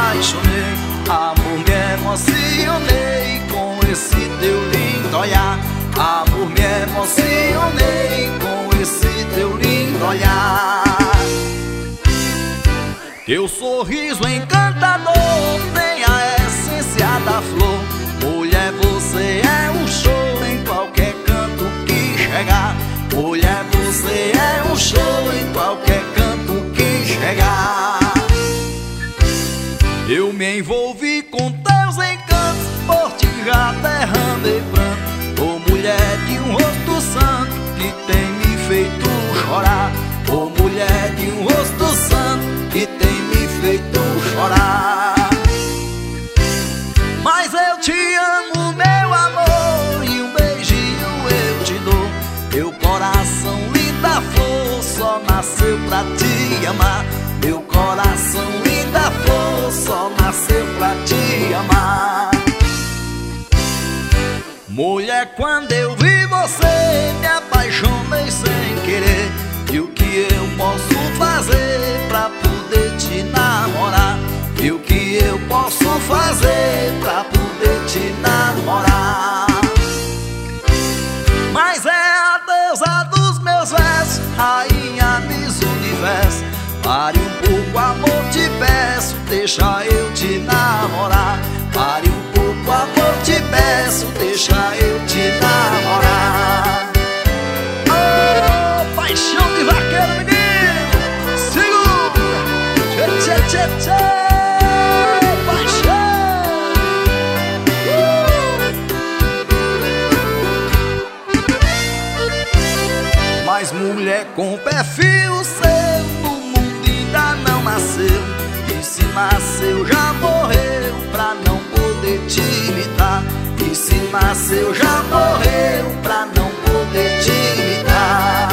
apaixonei. Amor, me emocionei com esse teu lindo olhar. Amor, me emocionei com esse teu lindo olhar. Teu sorriso encantador tem a essência da flor. Mulher, você é um show em qualquer canto que chegar. Mulher, você é um show em qualquer canto que chegar. Eu me envolvi com teus encantos, por ti já derramei pranto. Ô mulher de um rosto santo que tem me feito chorar. Ô mulher de um rosto santo que tem me feito chorar. Mas eu te amo, meu amor, e um beijinho eu te dou. Meu coração linda flor só nasceu pra te amar. Meu coração linda flor só nasceu pra te amar. Mulher, quando eu vi você, me apaixonei sem querer. E o que eu posso fazer pra poder te namorar? E o que eu posso fazer pra poder te namorar? Mas é a deusa dos meus versos, rainha Miss Universo. Pare um pouco, amor, te peço, deixa eu te namorar. Pare um pouco, amor, te peço, deixa eu te namorar. Oh, paixão de vaqueiro, menino, segura, tchê, tchê, tchê, tchê. Mas mulher com perfil seu no mundo ainda não nasceu. E se nasceu já morreu pra não poder te imitar. E se nasceu já morreu pra não poder te imitar.